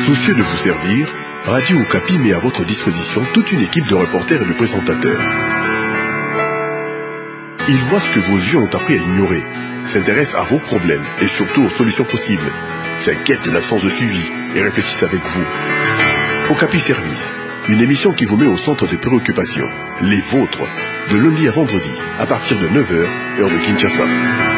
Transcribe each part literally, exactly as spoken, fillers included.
Soucieux de vous servir, Radio Okapi met à votre disposition toute une équipe de reporters et de présentateurs. Ils voient ce que vos yeux ont appris à ignorer, s'intéressent à vos problèmes et surtout aux solutions possibles, s'inquiètent de l'absence de suivi et réfléchissent avec vous. Okapi Service, une émission qui vous met au centre des préoccupations, les vôtres, de lundi à vendredi, à partir de neuf heures, heure de Kinshasa.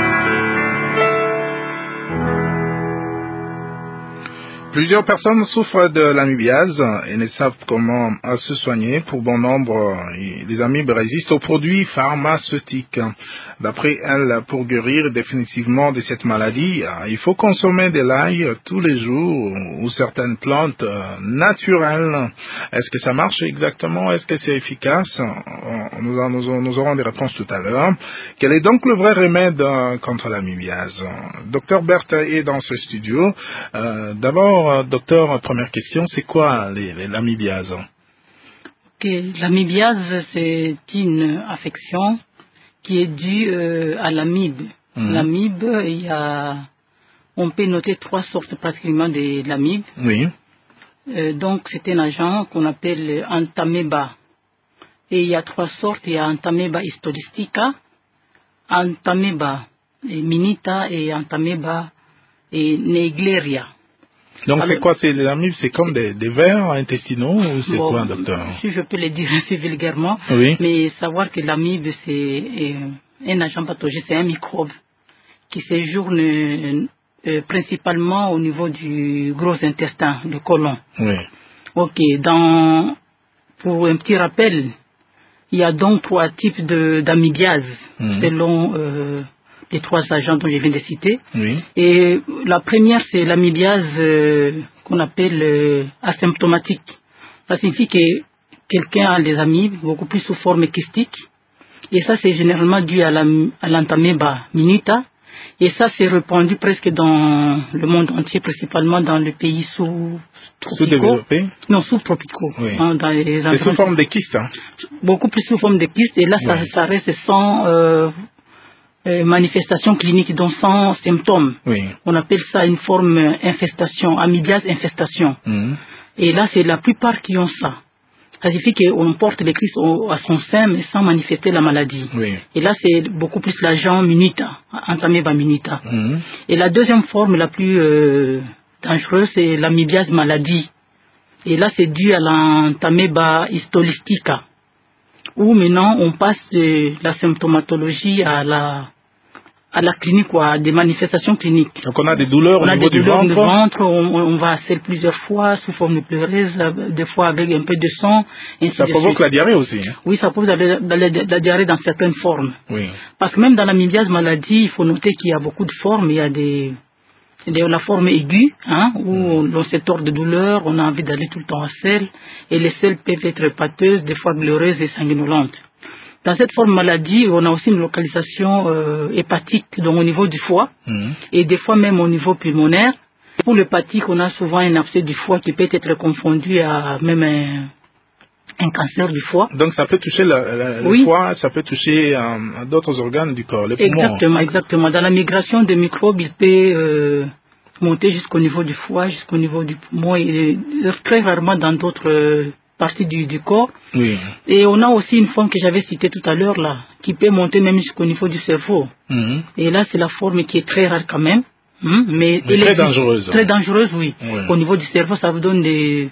Plusieurs personnes souffrent de l'amibiase et ne savent comment se soigner. Pour bon nombre, les amibes résistent aux produits pharmaceutiques. D'après elles, pour guérir définitivement de cette maladie, il faut consommer de l'ail tous les jours ou certaines plantes naturelles. Est-ce que ça marche exactement? Est-ce que c'est efficace? Nous, nous, nous aurons des réponses tout à l'heure. Quel est donc le vrai remède contre l'amibiase? Docteur Berthe est dans ce studio. Euh, d'abord, docteur, première question, c'est quoi l'amibiase? Okay. L'amibiase, c'est une affection qui est due euh, à l'amibe. Mmh. L'amibe, il y a, on peut noter trois sortes pratiquement de, de l'amibe. Oui. Euh, donc, c'est un agent qu'on appelle Entamoeba. Et il y a trois sortes. Il y a Entamoeba histolytica, Entamoeba minita et Entamoeba et Naegleria. Donc c'est quoi? C'est les amibes, c'est comme des, des vers intestinaux ou c'est bon, quoi, docteur? Si je peux le dire assez vulgairement, oui. Mais savoir que l'amibe c'est euh, un agent pathogène, c'est un microbe qui séjourne euh, principalement au niveau du gros intestin, le côlon. Oui. Ok, dans, pour un petit rappel, il y a donc trois types de, d'amibiase mmh. selon euh, les trois agents dont je viens de citer. Oui. Et la première, c'est l'amibiase euh, qu'on appelle euh, asymptomatique. Ça signifie que quelqu'un a des amibes, beaucoup plus sous forme kystique. Et ça, c'est généralement dû à l'Entamoeba minita. Et ça, c'est répandu presque dans le monde entier, principalement dans les pays sous sous-développés. Non, sous-tropicaux. Oui. Hein, dans les c'est sous forme de kyste. Hein. Beaucoup plus sous forme de kyste. Et là, oui. ça, ça reste sans... Euh, Euh, manifestation clinique, donc sans symptômes. Oui. On appelle ça une forme infestation, amibiase infestation. Mmh. Et là, c'est la plupart qui ont ça. Ça signifie qu'on porte les Christ à son sein, mais sans manifester la maladie. Oui. Et là, c'est beaucoup plus l'agent minita, Entamoeba minita. Mmh. Et la deuxième forme la plus euh, dangereuse, c'est l'amibiase maladie. Et là, c'est dû à l'Entamoeba histolytica, où maintenant on passe de la symptomatologie à la à la clinique, quoi, à des manifestations cliniques. Donc on a des douleurs on au a niveau des du douleurs ventre. Du ventre on, on va à selle plusieurs fois sous forme de pleureuse, des fois avec un peu de sang. Ça provoque la diarrhée aussi. Hein? Oui, ça provoque la, la, la, la diarrhée dans certaines formes. Oui. Parce que même dans l'amibiase maladie, il faut noter qu'il y a beaucoup de formes. Il y a des, des la forme aiguë, hein, où mmh. on se tord de douleur, on a envie d'aller tout le temps à selle, et les selles peuvent être pâteuses, des fois glaureuses et sanguinolentes. Dans cette forme maladie, on a aussi une localisation euh, hépatique, donc au niveau du foie, mmh. et des fois même au niveau pulmonaire. Pour l'hépatique, on a souvent un abcès du foie qui peut être confondu à même un, un cancer du foie. Donc ça peut toucher la, la, le oui. foie, ça peut toucher euh, d'autres organes du corps, les poumons. Exactement, exactement. Dans la migration des microbes, il peut euh, monter jusqu'au niveau du foie, jusqu'au niveau du poumon, et très rarement dans d'autres... Euh, partie du, du corps. Oui. Et on a aussi une forme que j'avais citée tout à l'heure là, qui peut monter même jusqu'au niveau du cerveau. Mmh. Et là, c'est la forme qui est très rare quand même. Mmh, mais mais elle très est dangereuse. Très dangereuse, oui. oui. Au niveau du cerveau, ça vous donne des,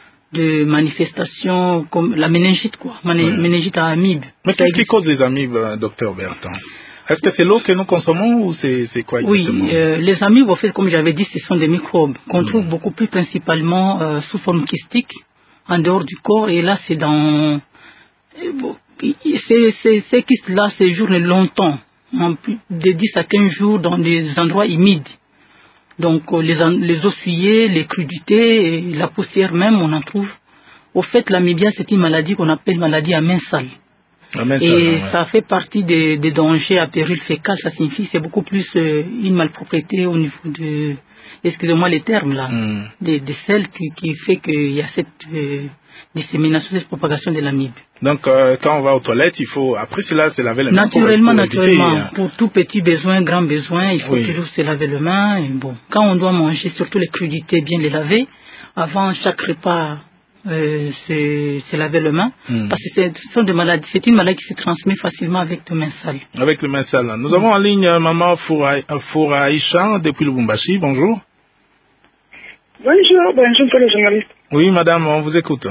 des manifestations comme la méningite, quoi. Mané, oui. Méningite à amibes. Mais qu'est-ce qui cause les amibes, docteur Bertrand? Est-ce que c'est l'eau que nous consommons ou c'est, c'est quoi exactement? Oui, euh, les amibes, en fait, comme j'avais dit, ce sont des microbes qu'on mmh. trouve beaucoup plus principalement euh, sous forme kystique, en dehors du corps, et là c'est dans ces, ces, ces kystes-là séjournent longtemps, en plus de dix à quinze jours dans des endroits humides. Donc les, les ossuiers, les crudités, et la poussière même, on en trouve. Au fait, l'amibiase, c'est une maladie qu'on appelle maladie à main sale. À main et sale, ouais. Ça fait partie des, des dangers à péril fécal, ça signifie c'est beaucoup plus euh, une malpropreté au niveau de... excusez-moi les termes là, mm. des, des selles qui, qui fait qu'il y a cette euh, dissémination, cette propagation de l'amibe. Donc euh, quand on va aux toilettes, il faut, après cela, se laver les mains. Naturellement, pour, pour naturellement. éviter, pour tout petit besoin, grand besoin, il faut oui. toujours se laver les mains. Et bon, quand on doit manger, surtout les crudités, bien les laver. avant chaque repas, euh, se, se laver les mains, mm. parce que ce sont des maladies, c'est une maladie qui se transmet facilement avec les mains sales. Avec les mains sales. Nous mm. avons en ligne euh, Maman Fouraïcha depuis Lubumbashi. Bonjour. Bonjour, bonjour pour les journalistes. Oui, madame, on vous écoute.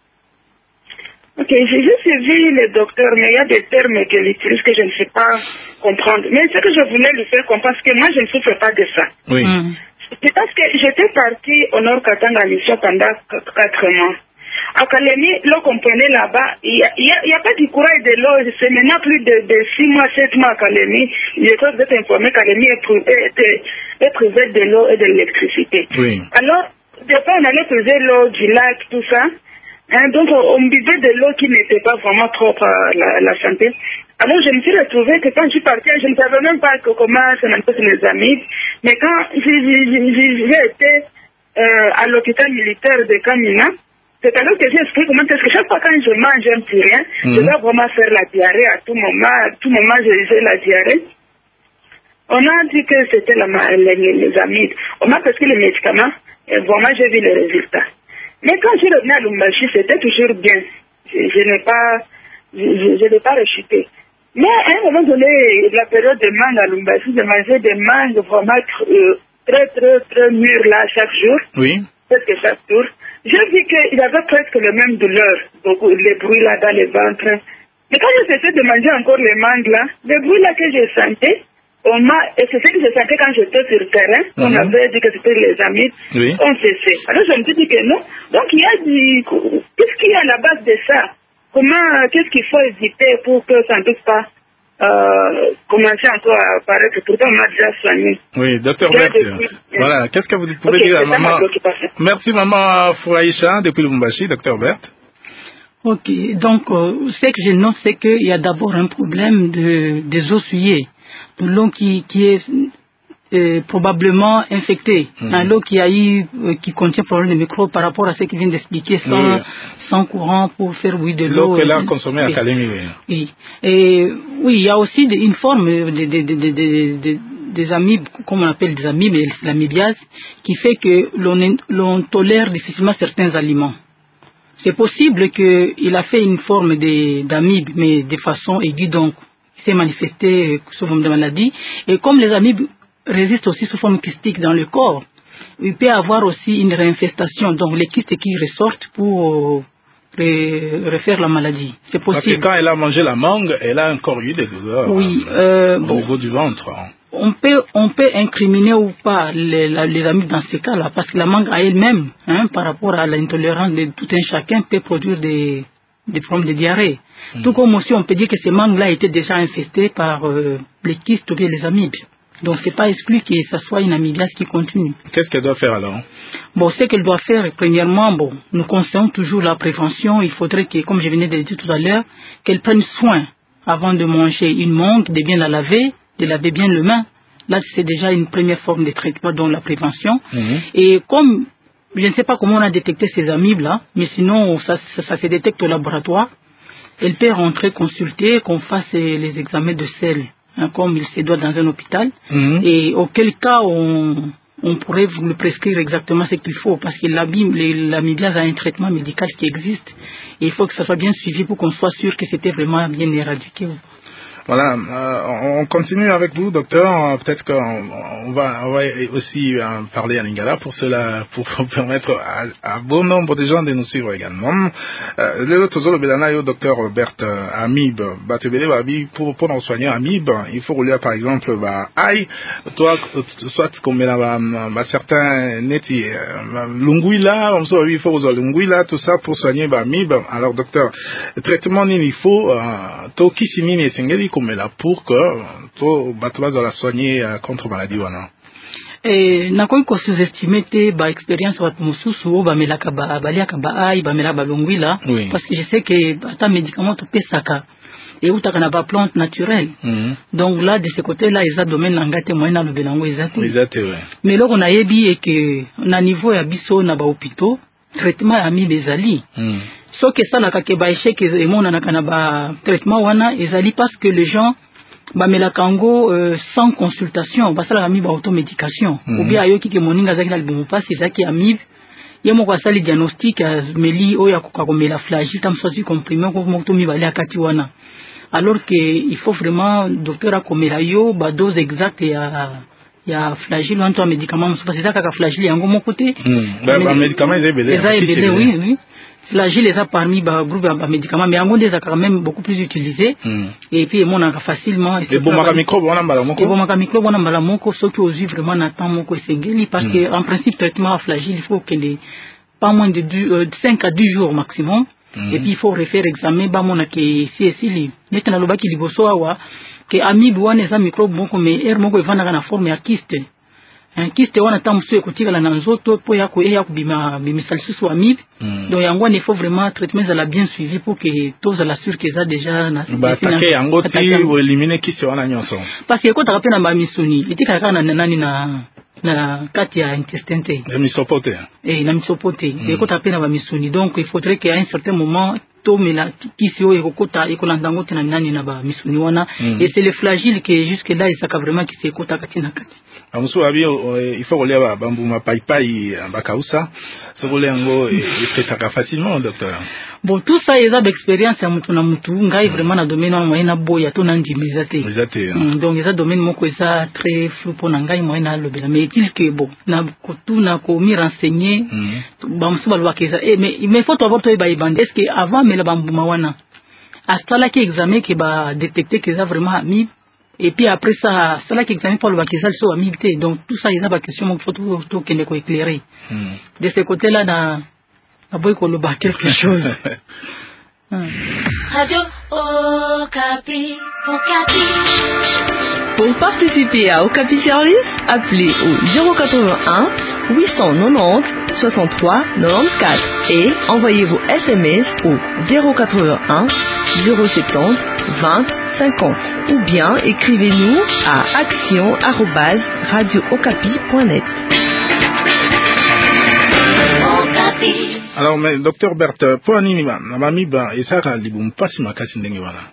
Ok, j'ai juste suivi le docteur, mais il y a des termes qu'il utilise que je ne sais pas comprendre. Mais ce que je voulais lui faire comprendre, parce que moi, je ne souffre pas de ça. Oui. Mm. C'est parce que j'étais partie au Nord Katanga en mission pendant quatre mois. À Kalemi, l'eau qu'on prenait là-bas, il n'y a, a, a pas du courant et de l'eau. C'est maintenant plus de, de six mois, sept mois à Kalemi. Je crois que vous êtes informé qu'Kalemi est, est, est, est privé de l'eau et de l'électricité. Oui. Alors, des fois, on allait peser l'eau du lac, tout ça. Hein, donc, on buvait de l'eau qui n'était pas vraiment propre à la, la santé. Alors, je me suis retrouvée que quand je suis partie, je ne savais même pas que comment ça manifeste les amis. Mais quand j'ai été euh, à l'hôpital militaire de Kamina, c'est alors que j'ai expliqué comment est-ce que chaque fois quand je mange un petit rien, mm-hmm. je dois vraiment faire la diarrhée à tout moment. À tout moment, j'ai la diarrhée. On a dit que c'était les, les, les amis. On m'a prescrit les médicaments et vraiment, j'ai vu les résultats. Mais quand je revenais à Lubumbashi, c'était toujours bien. Je, je n'ai pas, je, je n'ai pas rechuté. Mais à un moment donné, la période de mangue à Lubumbashi, je mangeais des mangues vraiment euh, très, très, très mûres là chaque jour. Oui. Presque chaque jour. J'ai vu qu'il avait presque le même douleur. Donc, les bruits là dans le ventre. Mais quand j'ai cessé de manger encore les mangues là, les bruits là que j'ai sentais, on m'a, et c'est ce que je sentais quand j'étais sur le terrain, mm-hmm. on avait dit que c'était les amis, oui. on cessait. Alors je me suis dit que non. Donc il y a du, qu'est-ce qu'il y a à la base de ça? Comment, qu'est-ce qu'il faut éviter pour que ça ne puisse pas euh, commencer encore à apparaître? Pourtant on m'a déjà soigné. Oui, docteur Berthe. Voilà, qu'est-ce que vous pouvez okay, dire à maman? Merci maman Fouraïcha depuis Lubumbashi, docteur Berthe. Ok, donc euh, ce que je note, c'est qu'il y a d'abord un problème de, des eaux souillées. De l'eau qui, qui est euh, probablement infectée, mmh. hein, l'eau qui a eu, euh, qui contient probablement des microbes par rapport à ce qu'il vient d'expliquer, sans, oui. sans courant pour faire oui de l'eau. L'eau qu'elle a consommée oui. à Kalemi, oui. Oui. Et oui, il y a aussi de, une forme de, de, de, de, de, de, des amibes, comme on appelle des amibes, l'amibiase, qui fait que l'on, l'on tolère difficilement certains aliments. C'est possible qu'il a fait une forme d'amibes, mais de façon aiguë, donc s'est manifesté sous forme de maladie. Et comme les amibes résistent aussi sous forme kystique dans le corps, il peut y avoir aussi une réinfestation, donc les kystes qui ressortent pour euh, refaire la maladie. C'est possible. Parce que quand elle a mangé la mangue, elle a encore eu des douleurs oui, hein, euh, au bon, niveau du ventre. On peut, on peut incriminer ou pas les, la, les amibes dans ces cas-là, parce que la mangue à elle-même, hein, par rapport à l'intolérance de tout un chacun, peut produire des, des problèmes de diarrhée. Mmh. Tout comme aussi on peut dire que ces mangues-là étaient déjà infestées par euh, les kystes ou bien les amibes. Donc c'est pas exclu que ce soit une amibiase qui continue. Qu'est-ce qu'elle doit faire alors? Bon, ce qu'elle doit faire, premièrement, bon, nous conseillons toujours la prévention. Il faudrait que, comme je venais de le dire tout à l'heure, qu'elle prenne soin avant de manger une mangue, de bien la laver, de laver bien les mains. Là, c'est déjà une première forme de traitement, dont la prévention. Mmh. Et comme je ne sais pas comment on a détecté ces amibes-là, mais sinon ça, ça, ça se détecte au laboratoire. Elle peut rentrer consulter, qu'on fasse les examens de sel, hein, comme il se doit dans un hôpital. Mmh. Et auquel cas, on, on pourrait vous le prescrire exactement ce qu'il faut, parce que l'amibiase a un traitement médical qui existe. Et il faut que ça soit bien suivi pour qu'on soit sûr que c'était vraiment bien éradiqué. Voilà, euh, on continue avec vous, docteur. Peut-être qu'on on va, on va aussi euh, parler en lingala pour cela, pour permettre à, à bon nombre de gens de nous suivre également. Euh, le tozolo belana yo docteur Berthe Amib, batebele babi pour pour nous soigner Amib, il faut rouler par exemple bah aïe, toi soit comme là bah certains neti lunguila, on sait il faut aux lunguila tout ça pour soigner bah Amib. Alors docteur, le traitement il faut to kisimi ni singeli comme là pour que to batwa za la soigner contre maladie wana. Eh nakoi ko sous-estimer te ba expérience wa mususu ba melaka ba baliaka ba ai ba melaka ba longwila oui. Parce que je sais que ta médicament to pesaka et ou ta kana ba plante naturelle. Mm-hmm. Donc là de ce côté là ils a domaine ngate moyen na belango ezate. Ezate ouais. Mais là on a yebi et que na niveau ya biso na ba hôpitaux traitement ami bezali. Mm. So que ça la ka ba échec et mon na kana ba traitement wana ezali parce que les gens ba melakango euh, sans consultation ba sala ami ba automédication mm-hmm. ou bien ayoki ke moninga zaki na libumu passe zaki amib ye moko asali diagnostic meli oyo akoka komela flagile tamsosi comprimé ko moko to mibale akati wana alors que il faut vraiment docteur akomela yo ba dose exacte ya ya flagile ou un médicament parce que ça kaka flagile yango moko te ba médicament ezebele ezebele oui oui flagile est parmi ba groupe ba médicaments mais yango ndeza quand même beaucoup plus utilisé et puis mon anga facilement et bon maka microbe wana mbala moko et bon maka microbe wana mbala moko ceux qui osent vraiment n'attend moko sengeli parce que en principe traitement flagile il faut que les pas moins de cinq à dix jours maximum et puis il faut refaire examen ba mona ke si esili netana lobaki liboso awa que amibe wana eza microbe moko mais er moko evanda na forme ya kyste un kyste wana tamso ekotikala na nzoto po ya ko ya kubima bimisa lisusu amibe donc yango il faut vraiment traitement za la bien suivi pour que tous la sûr que ça déjà na ba attaquer yango ti ou éliminer kyste wana nyonso parce que ko taka pe na ba misuni etika kana na nani na na kati ya intestin te na misopote eh na misopote et ko taka pe na ba misuni donc il faudrait qu'à un certain moment to mela kisi oyo ekokota ekolanda ngo tena nani na ba misuni wana et c'est le flagile que jusque là il saka vraiment qui s'ekota kati na kati amusu abi il faut relier ba bambu ma pai pai bakausa so kolengo efetaka facilement docteur bon tout ça ils ont d'expérience ya mutu na mutu ngai vraiment na domaine wa moyen na boya to na ndimiza te donc ils ont domaine moko ça très flou pour ngai moyen na lobela mais il que bon na kotu na ko mi renseigner ba musu balwa ke ça mais il faut avoir to ba ibande est-ce que avant mais la bambu mawana astala ki examen que ba détecter que ça vraiment amibe et puis après ça cela qui examine pour le vaccin so amibité donc tout ça il y a pas question mon faut tout tout qu'il est éclairé de ce côté là na aboy ko le ba quelque chose Radio Okapi Okapi. Pour participer à Okapi Service, appelez au zéro quatre-vingt-un huit cent quatre-vingt-dix soixante-trois quatre-vingt-quatorze et envoyez vos S M S au zéro quatre-vingt-un zéro soixante vingt cinquante ou bien écrivez-nous à action arobase radio okapi point net. Alors, mais docteur Berthe, pour animer ma miba et ça a libum pas si ma casse ndenge wala.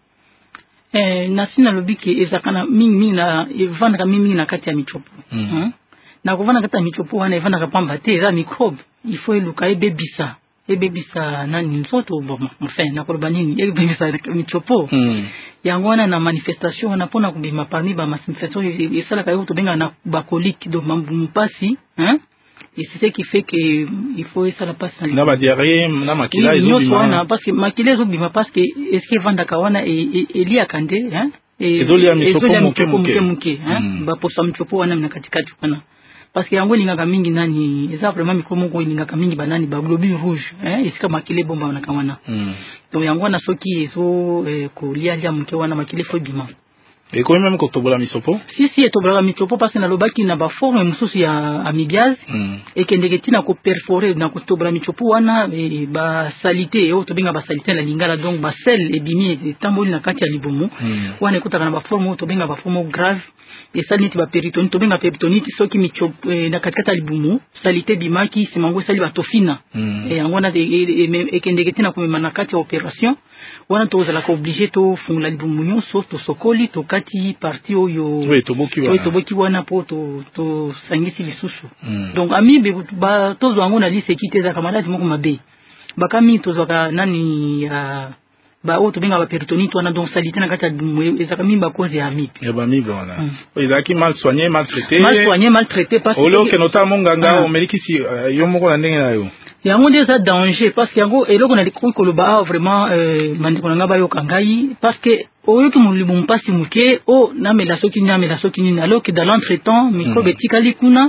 Eh, nasina lobiki ezakana mingi mingi na evanda mingi na kati ya michopo. Hmm? Na kuvana kati ya michopo wana evanda kapamba te eza microbe. Il faut eluka ebebisa. Ebebisa nani nzoto bon enfin na koloba nini ebebisa michopo. Hmm. Yango wana na manifestation wana pona kubima parmi ba manifestation esala kayo to benga na bakolique do mpasi, hein? Et c'est ce qui fait que il faut ça la passe. Na ba diarrhée na makila ezo bima parce que makila ezo bima parce que est-ce que vanda kawana et eli akande hein et ezo lia misopo muke muke muke hein ba posa mchopo wana na katikati wana parce que yango linga mingi nani eza vraiment mikomo ko linga mingi banani ba globule rouge hein est-ce que makile bomba wana kawana donc yango na soki ezo ko lia lia muke wana makile fo bima. Et quand même quand tobola misopo? Si si tobola misopo parce que na lobaki na ba forme mususu ya amibiase mm. et que ndeketi na ko perforer na ko tobola misopo wana e ba salité o to binga ba salité na lingala donc ba sel e bimi tamboli na kati ya libumu mm. wana ekutaka na ba forme to binga ba forme grave et ça niti ba péritonite to binga péritonite soki misopo e, na kati ya libumu salité bimaki simango sali ba tofina mm. et ngona e, e, e kendeketi na ko na kati ya opération wana to zala ko obligé to fungula libumu nyonso to sokoli to kati parti oyo oui to boki wana to boki wana po to to sangisi lisusu mm. donc amibe ba to zo ngona li sekite za kamaradi moko mabe bakami to zo ka nani ya uh, ba o to benga ba péritonite wana donc salité na kati ya za kami ba cause ya amibe ya ba amibe wana mm. ezaki mal soigné mal traité mal soigné mal traité parce que olo ke notamment nganga o meliki si uh, yo moko na ndenge na yo yango déjà danger parce que yango eloko na likoi koloba vraiment euh mandiko na ngaba yo kangai parce que oyoki mulibu mpasi muke o na mela soki nyame la soki nini alors que dans l'entretemps microbe etikali kuna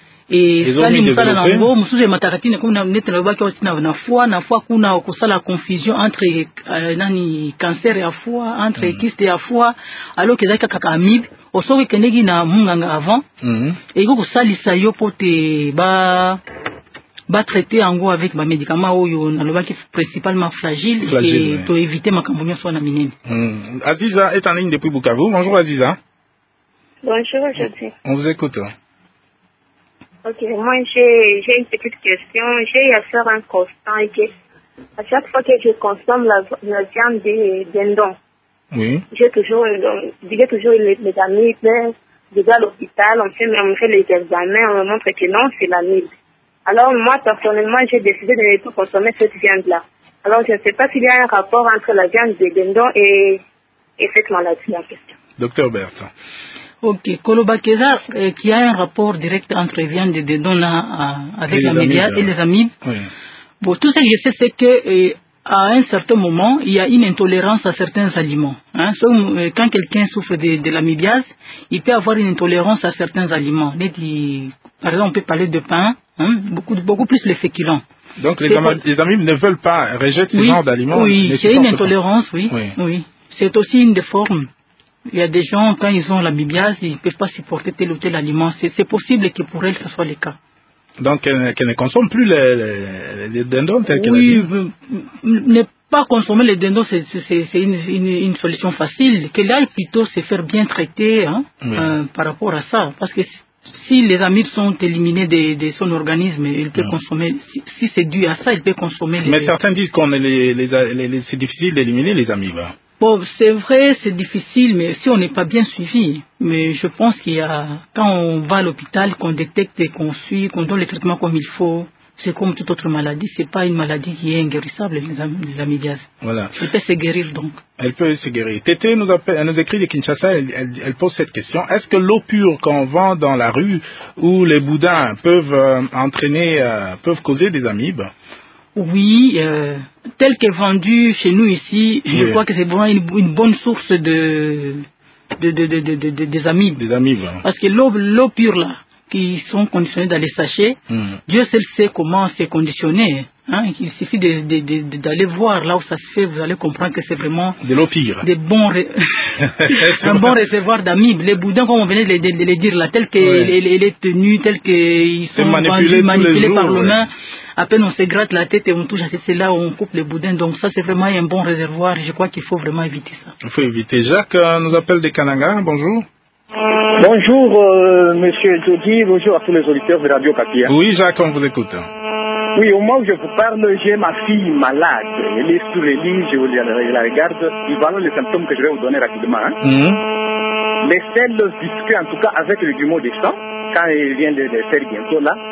et sali musala na ngo musuze mataratine comme na net na baki na na foi na foi kuna okosala confusion entre euh, nani cancer ya foi entre mm. kyste ya foi alors que zaka kaka amibe osoki kenegi na munganga avant mm. et ko salisa yo pote ba ba traiter en gros avec ma médicament oyo na lobaki principalement fragile, fragile et to oui. éviter makambo nyonso na minene. Mm. Aziza est en ligne depuis Bukavu. Bonjour Aziza. Bonjour aujourd'hui. On vous écoute. Ok, moi j'ai j'ai une petite question. J'ai à faire un constat et que à chaque fois que je consomme la, la viande des dindons, oui. j'ai toujours j'ai toujours les, les amis, je vais à l'hôpital, on fait on fait les examens, on me montre que non, c'est l'amibe. Alors moi, personnellement, j'ai décidé de ne plus consommer cette viande-là. Alors je ne sais pas s'il y a un rapport entre la viande de dindon et, et cette maladie en question. Docteur Berthe. Ok, Kolobakeza, euh, qui a un rapport direct entre les viandes de dindon là, euh, avec la médiane et les amibes. Oui. Bon, tout ce que je sais, c'est que euh, à un certain moment, il y a une intolérance à certains aliments. Hein. So, euh, quand quelqu'un souffre de, de l'amibiase, il peut avoir une intolérance à certains aliments. Par exemple, on peut parler de pain, hein, beaucoup, beaucoup plus les féculents. Donc les, am les amibes ne veulent pas rejeter oui, ce genre d'aliments. Oui, c'est une intolérance, oui. oui. oui. C'est aussi une des formes. Il y a des gens, quand ils ont l'amibiase, ils ne peuvent pas supporter tel ou tel aliment. C'est possible que pour elles, ce soit le cas. Donc, qu'elle qu ne consomme plus les, les, les dindons tels qu'elle Oui, ne pas consommer les dindons, c'est une, une, une solution facile. Qu'elle aille plutôt se faire bien traiter hein, oui. euh, par rapport à ça. Parce que si les amibes sont éliminées de, de son organisme, il peut oui. consommer. Si, si c'est dû à ça, il peut consommer. Mais les... certains disent qu'on les, les, les, les, c'est difficile d'éliminer les amibes. Bon, c'est vrai, c'est difficile, mais si on n'est pas bien suivi, mais je pense qu'il y a, quand on va à l'hôpital, qu'on détecte et qu'on suit, qu'on donne les traitements comme il faut, c'est comme toute autre maladie, c'est pas une maladie qui est inguérissable, l'amibiase. Voilà. Elle peut se guérir donc. Elle peut se guérir. Tété nous, appelle, nous écrit de Kinshasa, elle, elle, elle pose cette question. Est-ce que l'eau pure qu'on vend dans la rue ou les boudins peuvent euh, entraîner, euh, peuvent causer des amibes? Oui, euh, tel qu'est vendu chez nous ici, oui. je crois que c'est vraiment une, une bonne source de, de, de, de, de, de, de des amibes. Des amibes. Hein. Parce que l'eau pure là, qui sont conditionnés dans les sachets, mm. Dieu seul sait comment c'est conditionné. Hein. Il suffit d'aller de, de, de, voir là où ça se fait, vous allez comprendre que c'est vraiment de l'eau pire. Des bons ré... un bon réservoir d'amibes. Les boudins, comme on venait de les, de, de les dire là, tel qu'il ouais. est tenu, tel qu'ils sont manipulés, manipulés par jours, le main. Ouais. À peine on se gratte la tête et on touche à c'est là où on coupe les boudins. Donc ça, c'est vraiment un bon réservoir. Je crois qu'il faut vraiment éviter ça. Il faut éviter. Jacques euh, nous appelle des Kananga. Bonjour. Bonjour, euh, monsieur Jody. Bonjour à tous les auditeurs de Radio Kapia. Oui, Jacques, on vous écoute. Oui, au moment où je vous parle, j'ai ma fille malade. Elle est sur les lits, je, je la regarde. Et voilà les symptômes que je vais vous donner rapidement. Hein. Mm-hmm. Les selles visquées, en tout cas avec le grumeau de sang, quand elle vient de les faire bientôt là.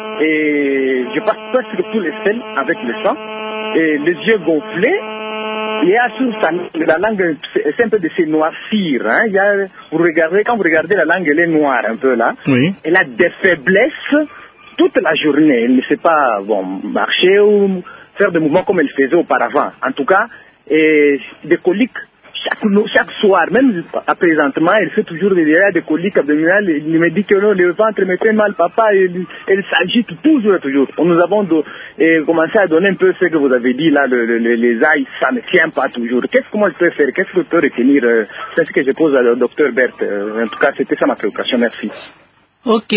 Et je passe presque tous les selles avec le sang. Et les yeux gonflés. Il y a sur sa, la langue, c'est un peu de se noircir. Hein. Il y a, vous regardez, quand vous regardez la langue, elle est noire un peu là. Oui. Elle a des faiblesses toute la journée. Elle ne sait pas bon, marcher ou faire des mouvements comme elle faisait auparavant. En tout cas, et des coliques chaque, chaque soir. Même à présentement, elle fait toujours des, des coliques abdominales. Elle me dit que non, le ventre me fait mal, papa. Elle, elle s'agite toujours, toujours. Nous avons de, et commencé à donner un peu ce que vous avez dit là, le, le, les ailes, ça ne tient pas toujours. Qu'est-ce que moi je peux faire? Qu'est-ce que je peux retenir? C'est ce que je pose au docteur Berthe. En tout cas, c'était ça ma préoccupation. Merci. Ok,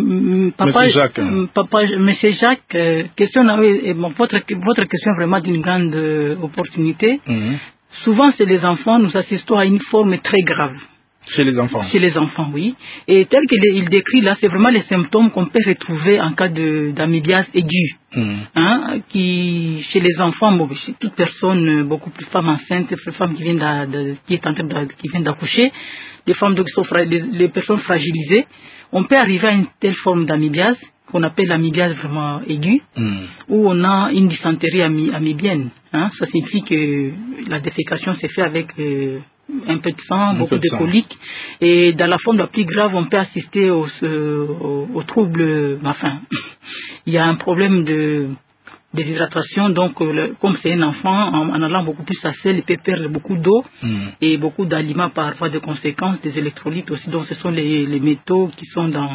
papa, Monsieur Jacques, papa, Monsieur Jacques, euh, question, euh, votre, votre question est vraiment d'une grande euh, opportunité. Mm-hmm. Souvent, c'est les enfants, nous assistons à une forme très grave. Chez les enfants. Chez les enfants, oui. Et tel qu'il décrit là, c'est vraiment les symptômes qu'on peut retrouver en cas d'amibiase aiguë. Mm. Hein, qui, chez les enfants, bon, chez toute personne, beaucoup plus femmes enceintes, femmes qui viennent de, de, qui est en train de, qui viennent d'accoucher, des femmes qui sont les, les personnes fragilisées, on peut arriver à une telle forme d'amibiase qu'on appelle l'amibiase vraiment aiguë, mm. où on a une dysenterie ami, amibienne. Hein, ça signifie que la défécation s'est faite avec euh, un peu de sang, un beaucoup de, de coliques. Et dans la forme la plus grave, on peut assister aux au, au troubles. Enfin, il y a un problème de déshydratation. Donc, le, comme c'est un enfant, en, en allant beaucoup plus à sel, il peut perdre beaucoup d'eau mm. et beaucoup d'aliments par voie de conséquence, des électrolytes aussi. Donc, ce sont les, les métaux qui sont dans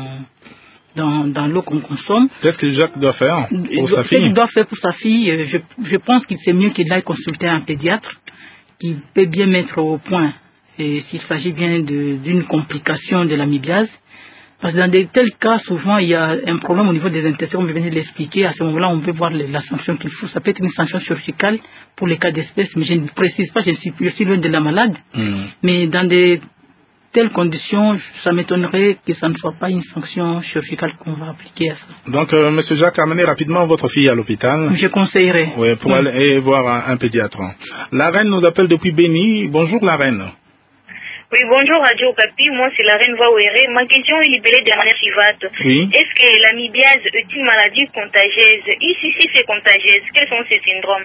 dans, dans l'eau qu'on consomme. Qu'est-ce que Jacques doit faire pour il, sa fille? Ce qu'il doit faire pour sa fille, je, je pense qu'il c'est mieux qu'il aille consulter un pédiatre qui peut bien mettre au point et s'il s'agit bien d'une complication de l'amibiase. Parce que dans de tels cas, souvent, il y a un problème au niveau des intestins, on venait de l'expliquer. À ce moment-là, on peut voir le, la sanction qu'il faut. Ça peut être une sanction chirurgicale pour les cas d'espèce, mais je ne précise pas, je suis, je suis loin de la malade. Mmh. Mais dans des telles conditions, ça m'étonnerait que ça ne soit pas une sanction chirurgicale qu'on va appliquer à ça. Donc, euh, Monsieur Jacques, amenez rapidement votre fille à l'hôpital. Je conseillerais. Oui, pour oui. aller voir un, un pédiatre. La reine nous appelle depuis Béni. Bonjour, la reine. Oui, bonjour Radio Okapi, moi c'est la reine Wawere. Ma question est libellée dernière suivante. Oui. Est-ce que l'amibiase est une maladie contagieuse? Et si, si c'est contagieuse, quels sont ces syndromes?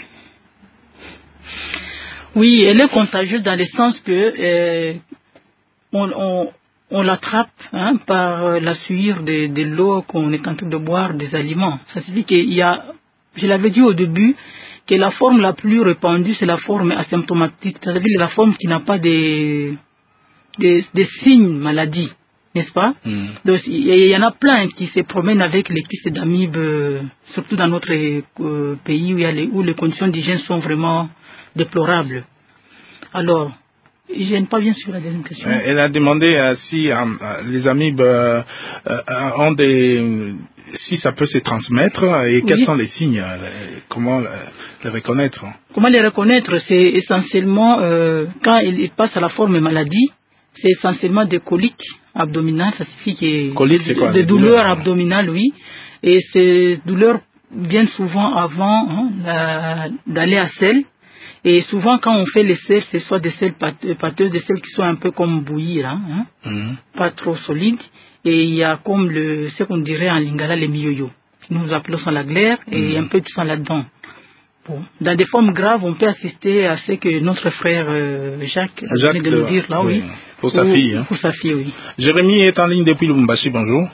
Oui, elle est contagieuse dans le sens que euh, on, on, on l'attrape hein, par la sueur de, de l'eau qu'on est en train de boire, des aliments. Ça signifie qu'il y a, je l'avais dit au début, que la forme la plus répandue, c'est la forme asymptomatique, c'est-à-dire la forme qui n'a pas des, des, des signes maladie, n'est-ce pas? Mm. Donc, il y en a plein qui se promènent avec les kystes d'amibes, euh, surtout dans notre euh, pays où, il y a les, où les conditions d'hygiène sont vraiment déplorables. Alors, je n'ai pas bien sûr la deuxième question. Elle a demandé euh, si euh, les amibes euh, euh, ont des... si ça peut se transmettre et oui. Quels sont les signes, euh, comment euh, les reconnaître? Comment les reconnaître? C'est essentiellement, euh, quand ils passent à la forme maladie, c'est essentiellement des coliques abdominales, ça signifie qu'il Colique, c'est quoi? Des douleurs, douleurs abdominales, oui. Et ces douleurs viennent souvent avant hein, d'aller à selle. Et souvent, quand on fait les selles, c'est soit des selles pâteuses, des selles qui sont un peu comme bouillies, là, hein, mm-hmm. pas trop solides. Et il y a comme le, ce qu'on dirait en lingala, les miyoyo. Nous appelons ça la glaire et mm-hmm. un peu de sang là-dedans. Bon. Dans des formes graves, on peut assister à ce que notre frère euh, Jacques, Jacques vient de nous dire là, oui. oui. Pour sa fille. Hein. Pour sa fille, oui. Jérémy est en ligne depuis Lubumbashi, bonjour.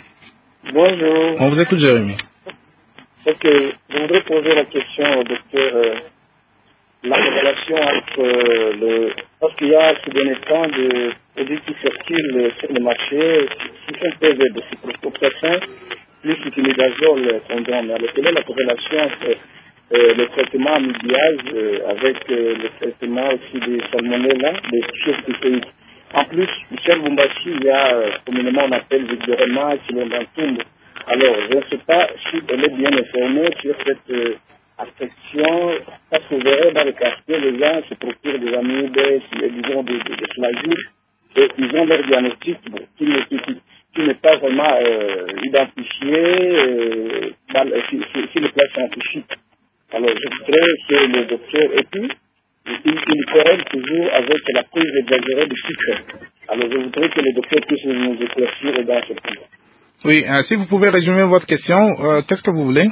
Bonjour. On vous écoute, Jérémy. Ok, je voudrais poser la question au docteur. Euh, la relation entre euh, le... Parce qu'il y a ce dernier temps de produits qui circulent sur le marché, qui sont P V de cycloproprasin, plus l'utilisation condom. Alors, quelle est la corrélation entre euh, le traitement amibiase euh, avec euh, le traitement aussi des salmonella, des chiosphytoïdes? En plus, Michel Bumbashi, il y a euh, communément on appelle Vigorema, Chilondantumbo. Alors, je ne sais pas si elle est bien informée sur cette euh, affection, parce que vous verrez dans le quartier, les gens se procurent des amibes, disons des, des, des flagellaires, et ils ont leur diagnostic bon, qui, qui, qui, qui n'est pas vraiment euh, identifié euh, dans, sur, sur, sur le plan scientifique. Alors, je voudrais que le docteur, et puis, il, il corrèle toujours avec la prise exagérée du sucre. Alors, je voudrais que le docteur puisse nous éclaircir dans ce point. Oui, euh, si vous pouvez résumer votre question, euh, qu'est-ce que vous voulez?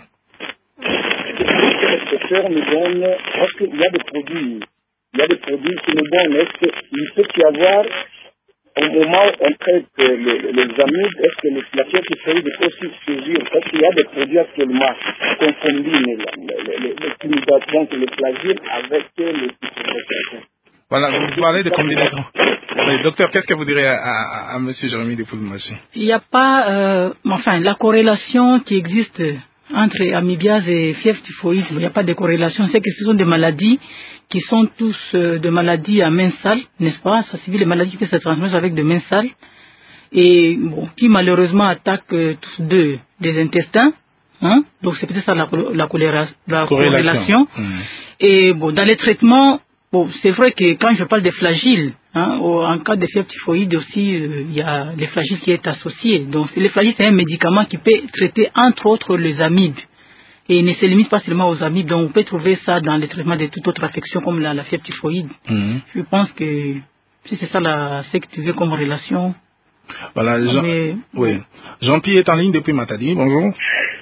Le docteur nous donne, parce qu'il y a des produits, il y a des produits qui nous donnent, est-ce qu'il peut y avoir, au moment où on traite les, les amibes, est-ce que les flagellaires qui seraient de aussi saisir, parce qu'il y a des produits actuellement qu'on combine, l'utilisation de les flagellaires avec les cycloproprasin. Voilà, vous parlez de combinaison. Oui, docteur, qu'est-ce que vous direz à, à, à M. Jérémy Despoulmaché? Il n'y a pas, euh, enfin, la corrélation qui existe entre amibiase et fièvre typhoïde, il n'y a pas de corrélation. C'est que ce sont des maladies qui sont tous euh, des maladies à main sale, n'est-ce pas? Ça signifie les maladies qui se transmettent avec des mains sales et bon, qui malheureusement attaquent euh, tous deux des intestins. Hein? Donc c'est peut-être ça la, la, coléra, la corrélation. Mmh. Et bon, dans les traitements, bon, c'est vrai que quand je parle des flagyles, hein, en cas de fièvre typhoïde aussi, euh, il y a les flagyles qui est associé. Donc les flagyles, c'est un médicament qui peut traiter entre autres les amibes. Et il ne se limite pas seulement aux amibes. Donc on peut trouver ça dans les traitements de toute autre affection comme la, la fièvre typhoïde. Mmh. Je pense que si c'est ça la, ce que tu veux comme relation. Voilà, Jean, mais, oui. Bon. Jean-Pierre est en ligne depuis Matadi. Bonjour.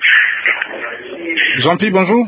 Jean-Pierre, bonjour.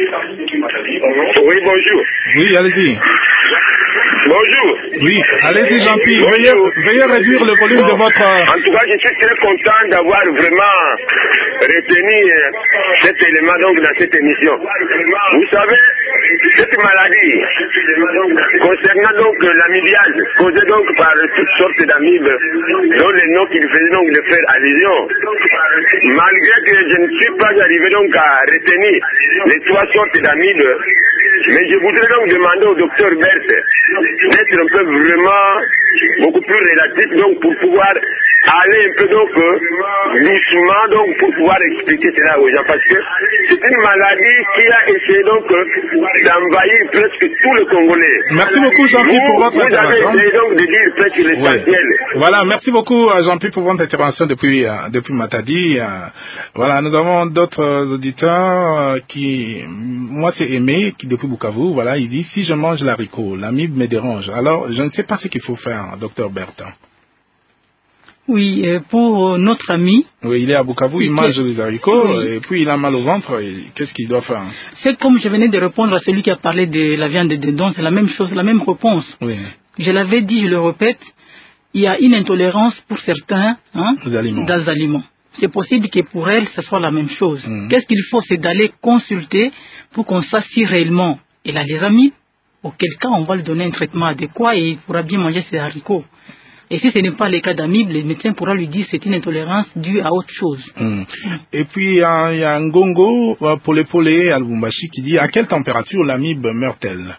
Oui, bonjour. Oui, allez-y. Bonjour. Oui, allez-y Jean-Pierre, veuillez, veuillez réduire le volume bon. de votre... En tout cas, je suis très content d'avoir vraiment retenu cet élément donc dans cette émission. Vous savez, cette maladie, concernant donc l'amibiase, causée donc par toutes sortes d'amibes, dont les noms qu'il faisait donc de faire allusion, malgré que je ne suis pas arrivé donc à retenir les trois sortes d'amibes, mais je voudrais donc demander au docteur Berthe d'être un peu vraiment beaucoup plus relatif donc pour pouvoir aller un peu donc euh, doucement donc pour pouvoir expliquer cela aux gens parce que c'est une maladie qui a essayé donc euh, d'envahir presque tout le Congolais. Merci beaucoup Jean-Pierre pour votre vous intervention. Vous avez essayé donc de dire presque l'essentiel. Oui. Voilà, merci beaucoup Jean-Pierre pour votre intervention depuis, euh, depuis Matadi. Euh, voilà, nous avons d'autres auditeurs euh, qui, moi c'est Aimé qui depuis depuis Bukavu, voilà, il dit, si je mange l'haricot, l'amibe me dérange. Alors, je ne sais pas ce qu'il faut faire, docteur Bertin. Oui, euh, pour notre ami. Oui, il est à Bukavu, il mange des haricots, oui. Et puis il a mal au ventre, qu'est-ce qu'il doit faire? C'est comme je venais de répondre à celui qui a parlé de la viande de dindon, c'est la même chose, la même réponse. Oui. Je l'avais dit, je le répète, il y a une intolérance pour certains hein, les aliments. dans les aliments. C'est possible que pour elle, ce soit la même chose. Mmh. Qu'est-ce qu'il faut? C'est d'aller consulter pour qu'on sache si réellement il a les amibes, auquel cas on va lui donner un traitement adéquat et il pourra bien manger ses haricots. Et si ce n'est pas le cas d'amibes, le médecin pourra lui dire que c'est une intolérance due à autre chose. Mmh. Et puis il y, y a un Ngongo, Polé Polé, à Lubumbashi, qui dit à quelle température l'amibe meurt-elle?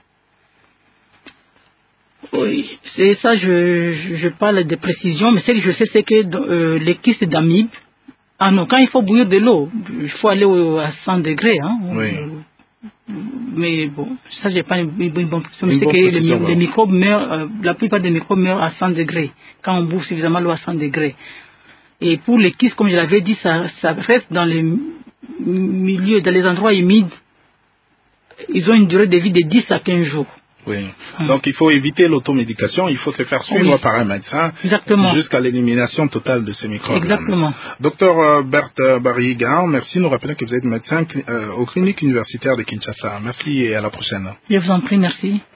Oui, c'est ça, je, je, je parle de précision, mais ce que je sais, c'est que euh, les kystes d'amibes, ah non, quand il faut bouillir de l'eau, il faut aller au, à cent degrés. Hein, oui. Mais bon, ça, j'ai pas une, une bonne précision. Mais c'est que les, les, les microbes meurent, euh, la plupart des microbes meurent à cent degrés, quand on bouffe suffisamment l'eau à cent degrés. Et pour les kystes, comme je l'avais dit, ça, ça reste dans les milieux, dans les endroits humides. Ils ont une durée de vie de dix à quinze jours. Oui. Hum. Donc il faut éviter l'automédication, il faut se faire suivre oui. par un médecin jusqu'à l'élimination totale de ces microbes. Exactement. Docteur Berthe Barriga, merci. Nous rappelons que vous êtes médecin euh, aux cliniques universitaires de Kinshasa. Merci et à la prochaine. Je vous en prie, merci.